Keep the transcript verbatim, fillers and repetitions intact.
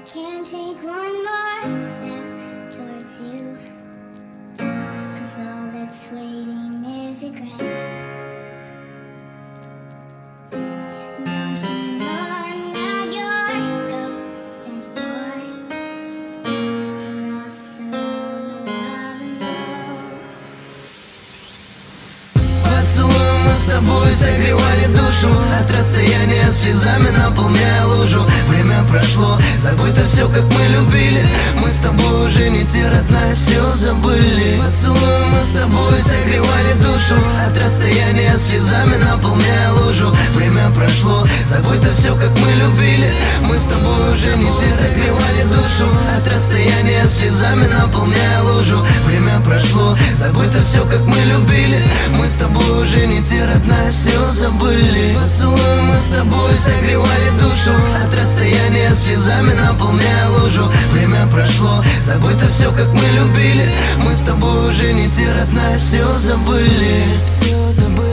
can't take one more step towards you, 'cause all that's waiting is regret. Don't you know I'm not your ghost anymore? I lost the love I love most. Поцелуем мы с тобой согревали душу, от расстояния слезами наполняя лужу. Время прошло, забыто все, как мы любили. Мы с тобой уже не те, родная, все забыли. Поцелуем мы с тобой согревали душу, от расстояния слезами наполняя лужу. Время прошло, забыто все, как мы любили. Мы с тобой уже не те, согревали душу, от расстояния слезами наполняя лужу. Время прошло, забыто все, как мы любили. Мы с тобой уже не те, родная, все забыли. Поцелуем мы с тобой согревали душу, от расстояния слезами наполняя лужу. Время прошло, забыто все, как мы любили. Мы с тобой уже не те, родная, все забыли. Все забыли.